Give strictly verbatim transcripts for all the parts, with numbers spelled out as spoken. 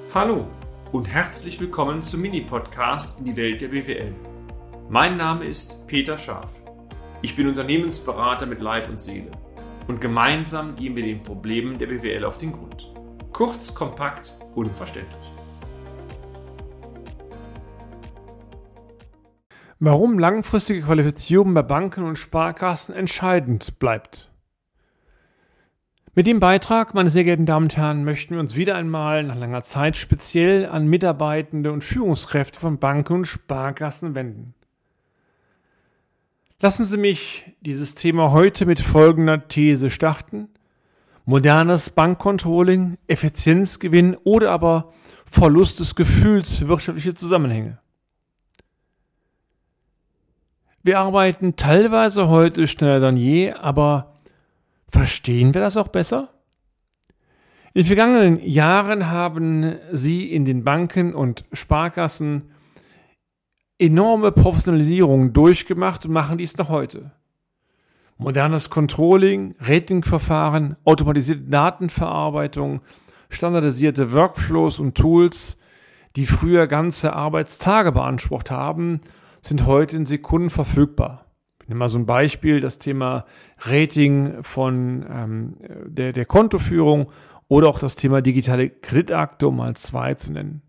Hallo und herzlich willkommen zum Mini-Podcast in die Welt der B W L. Mein Name ist Peter Scharf. Ich bin Unternehmensberater mit Leib und Seele und gemeinsam gehen wir den Problemen der B W L auf den Grund. Kurz, kompakt, unverständlich. Warum langfristige Qualifizierung bei Banken und Sparkassen entscheidend bleibt. Mit dem Beitrag, meine sehr geehrten Damen und Herren, möchten wir uns wieder einmal nach langer Zeit speziell an Mitarbeitende und Führungskräfte von Banken und Sparkassen wenden. Lassen Sie mich dieses Thema heute mit folgender These starten: Modernes Bankcontrolling, Effizienzgewinn oder aber Verlust des Gefühls für wirtschaftliche Zusammenhänge. Wir arbeiten teilweise heute schneller denn je, aber verstehen wir das auch besser? In den vergangenen Jahren haben Sie in den Banken und Sparkassen enorme Professionalisierung durchgemacht und machen dies noch heute. Modernes Controlling, Ratingverfahren, automatisierte Datenverarbeitung, standardisierte Workflows und Tools, die früher ganze Arbeitstage beansprucht haben, sind heute in Sekunden verfügbar. Ich nehme mal so ein Beispiel, das Thema Rating von ähm, der, der Kontoführung oder auch das Thema digitale Kreditakte, um mal zwei zu nennen.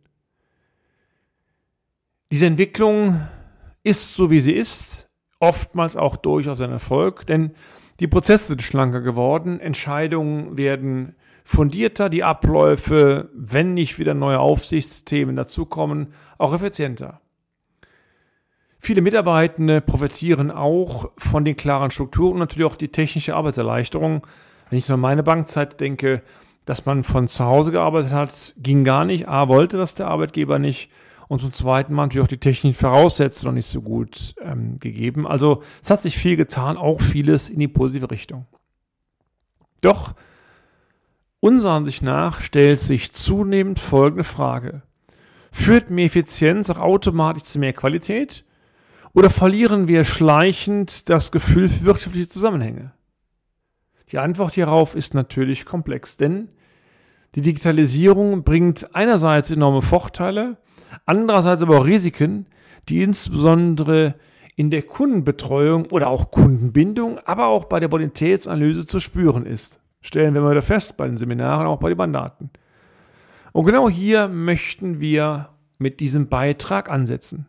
Diese Entwicklung ist, so wie sie ist, oftmals auch durchaus ein Erfolg, denn die Prozesse sind schlanker geworden, Entscheidungen werden fundierter, die Abläufe, wenn nicht wieder neue Aufsichtsthemen dazukommen, auch effizienter. Viele Mitarbeitende profitieren auch von den klaren Strukturen und natürlich auch die technische Arbeitserleichterung. Wenn ich so an meine Bankzeit denke, dass man von zu Hause gearbeitet hat, ging gar nicht. A, wollte das der Arbeitgeber nicht. Und zum Zweiten war natürlich auch die technischen Voraussetzungen noch nicht so gut ähm, gegeben. Also es hat sich viel getan, auch vieles in die positive Richtung. Doch unserer Ansicht nach stellt sich zunehmend folgende Frage: Führt mehr Effizienz auch automatisch zu mehr Qualität? Oder verlieren wir schleichend das Gefühl für wirtschaftliche Zusammenhänge? Die Antwort hierauf ist natürlich komplex, denn die Digitalisierung bringt einerseits enorme Vorteile, andererseits aber auch Risiken, die insbesondere in der Kundenbetreuung oder auch Kundenbindung, aber auch bei der Bonitätsanalyse zu spüren ist. Stellen wir mal wieder fest, bei den Seminaren, auch bei den Mandaten. Und genau hier möchten wir mit diesem Beitrag ansetzen.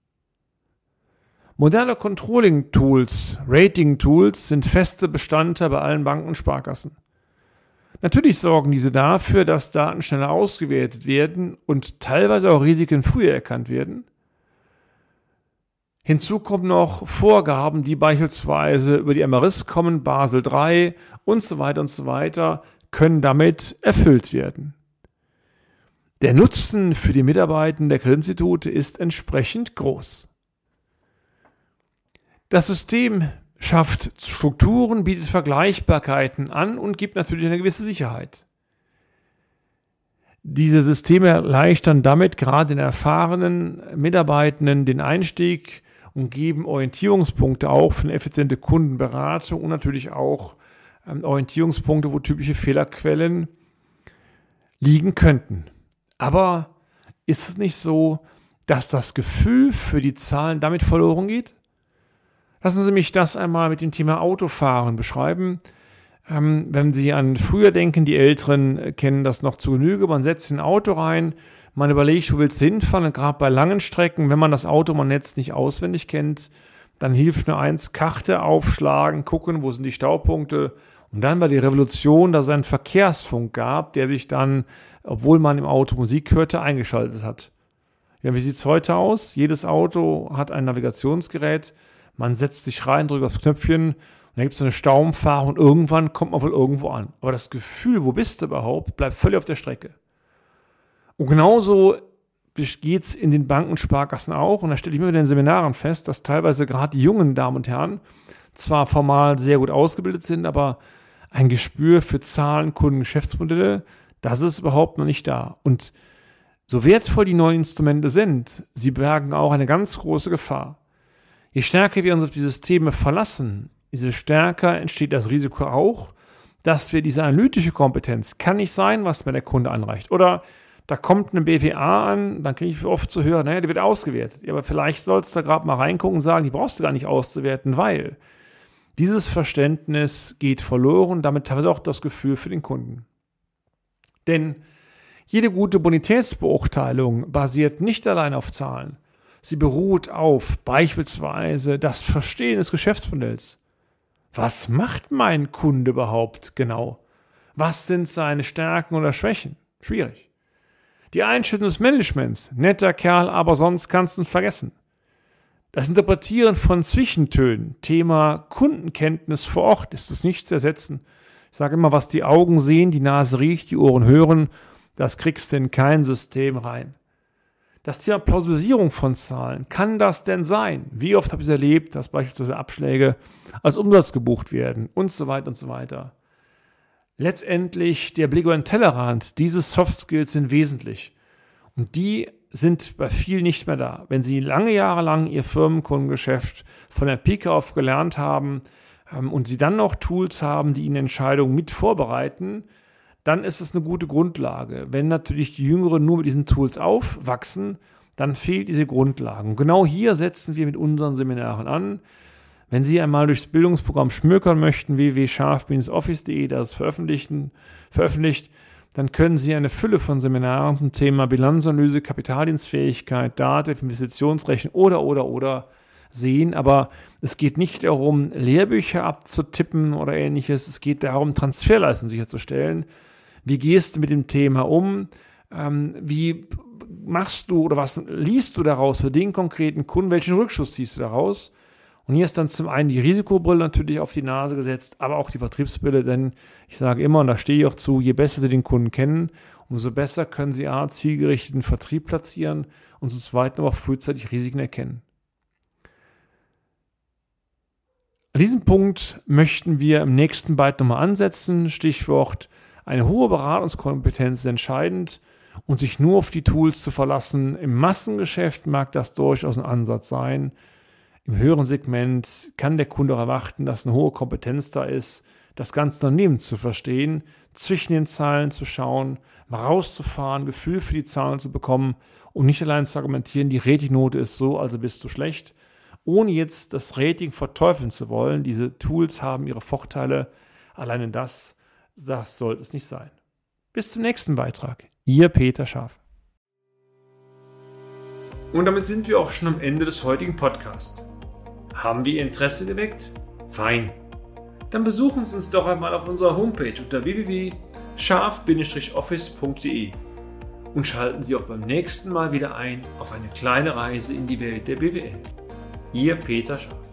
Moderne Controlling-Tools, Rating-Tools sind feste Bestandteil bei allen Banken und Sparkassen. Natürlich sorgen diese dafür, dass Daten schneller ausgewertet werden und teilweise auch Risiken früher erkannt werden. Hinzu kommen noch Vorgaben, die beispielsweise über die M R I S kommen, Basel drei und so weiter und so weiter, können damit erfüllt werden. Der Nutzen für die Mitarbeitenden der Kreditinstitute ist entsprechend groß. Das System schafft Strukturen, bietet Vergleichbarkeiten an und gibt natürlich eine gewisse Sicherheit. Diese Systeme erleichtern damit gerade den erfahrenen Mitarbeitenden den Einstieg und geben Orientierungspunkte auch für eine effiziente Kundenberatung und natürlich auch ähm, Orientierungspunkte, wo typische Fehlerquellen liegen könnten. Aber ist es nicht so, dass das Gefühl für die Zahlen damit verloren geht? Lassen Sie mich das einmal mit dem Thema Autofahren beschreiben. Ähm, wenn Sie an früher denken, die Älteren kennen das noch zu Genüge. Man setzt ein Auto rein, man überlegt, wo willst du hinfahren? Und gerade bei langen Strecken, wenn man das Automannetz nicht auswendig kennt, dann hilft nur eins: Karte aufschlagen, gucken, wo sind die Staupunkte. Und dann war die Revolution, dass es einen Verkehrsfunk gab, der sich dann, obwohl man im Auto Musik hörte, eingeschaltet hat. Ja, wie sieht es heute aus? Jedes Auto hat ein Navigationsgerät. Man setzt sich rein, drückt das Knöpfchen und dann gibt es eine Staumfahrt und irgendwann kommt man wohl irgendwo an. Aber das Gefühl, wo bist du überhaupt, bleibt völlig auf der Strecke. Und genauso geht es in den Banken und Sparkassen auch. Und da stelle ich mir in den Seminaren fest, dass teilweise gerade die jungen Damen und Herren zwar formal sehr gut ausgebildet sind, aber ein Gespür für Zahlen, Kunden, Geschäftsmodelle, das ist überhaupt noch nicht da. Und so wertvoll die neuen Instrumente sind, sie bergen auch eine ganz große Gefahr. Je stärker wir uns auf die Systeme verlassen, desto stärker entsteht das Risiko auch, dass wir diese analytische Kompetenz, kann nicht sein, was mir der Kunde anreicht, oder Da kommt eine B W A an, dann kriege ich oft zu hören, naja, die wird ausgewertet. Ja, aber vielleicht sollst du da gerade mal reingucken und sagen, die brauchst du gar nicht auszuwerten, weil dieses Verständnis geht verloren, damit teilweise auch das Gefühl für den Kunden. Denn jede gute Bonitätsbeurteilung basiert nicht allein auf Zahlen. Sie beruht auf beispielsweise das Verstehen des Geschäftsmodells. Was macht mein Kunde überhaupt genau? Was sind seine Stärken oder Schwächen? Schwierig. Die Einschätzung des Managements. Netter Kerl, aber sonst kannst du ihn vergessen. Das Interpretieren von Zwischentönen. Thema Kundenkenntnis vor Ort ist es nicht zu ersetzen. Ich sage immer, was die Augen sehen, die Nase riecht, die Ohren hören, das kriegst du in kein System rein. Das Thema Plausibilisierung von Zahlen. Kann das denn sein? Wie oft habe ich es erlebt, dass beispielsweise Abschläge als Umsatz gebucht werden und so weiter und so weiter. Letztendlich der Blick über den Tellerrand, diese Soft Skills sind wesentlich. Und die sind bei vielen nicht mehr da. Wenn sie lange Jahre lang ihr Firmenkundengeschäft von der Pike auf gelernt haben ähm, und sie dann noch Tools haben, die ihnen Entscheidungen mit vorbereiten, dann ist es eine gute Grundlage. Wenn natürlich die Jüngeren nur mit diesen Tools aufwachsen, dann fehlt diese Grundlage. Und genau hier setzen wir mit unseren Seminaren an. Wenn Sie einmal durchs Bildungsprogramm schmökern möchten, w w w punkt scharf Bindestrich office punkt de, das veröffentlichen, veröffentlicht, dann können Sie eine Fülle von Seminaren zum Thema Bilanzanalyse, Kapitaldienstfähigkeit, Daten, Investitionsrechnung oder, oder, oder sehen. Aber es geht nicht darum, Lehrbücher abzutippen oder ähnliches. Es geht darum, Transferleistungen sicherzustellen. Wie gehst du mit dem Thema um? Ähm, wie machst du oder was liest du daraus für den konkreten Kunden? Welchen Rückschluss ziehst du daraus? Und hier ist dann zum einen die Risikobrille natürlich auf die Nase gesetzt, aber auch die Vertriebsbrille, denn ich sage immer, und da stehe ich auch zu, je besser Sie den Kunden kennen, umso besser können Sie A, zielgerichteten Vertrieb platzieren und zum Zweiten aber auch frühzeitig Risiken erkennen. An diesem Punkt möchten wir im nächsten Byte nochmal ansetzen. Stichwort, eine hohe Beratungskompetenz ist entscheidend und sich nur auf die Tools zu verlassen. Im Massengeschäft mag das durchaus ein Ansatz sein. Im höheren Segment kann der Kunde auch erwarten, dass eine hohe Kompetenz da ist, das ganze Unternehmen zu verstehen, zwischen den Zahlen zu schauen, mal rauszufahren, Gefühl für die Zahlen zu bekommen und nicht allein zu argumentieren, die Ratingnote ist so, also bist du schlecht, ohne jetzt das Rating verteufeln zu wollen. Diese Tools haben ihre Vorteile, alleine das, das sollte es nicht sein. Bis zum nächsten Beitrag. Ihr Peter Scharf. Und damit sind wir auch schon am Ende des heutigen Podcasts. Haben wir Ihr Interesse geweckt? Fein. Dann besuchen Sie uns doch einmal auf unserer Homepage unter w w w punkt scharf Bindestrich office punkt de und schalten Sie auch beim nächsten Mal wieder ein auf eine kleine Reise in die Welt der B W L. Ihr Peter Scharf.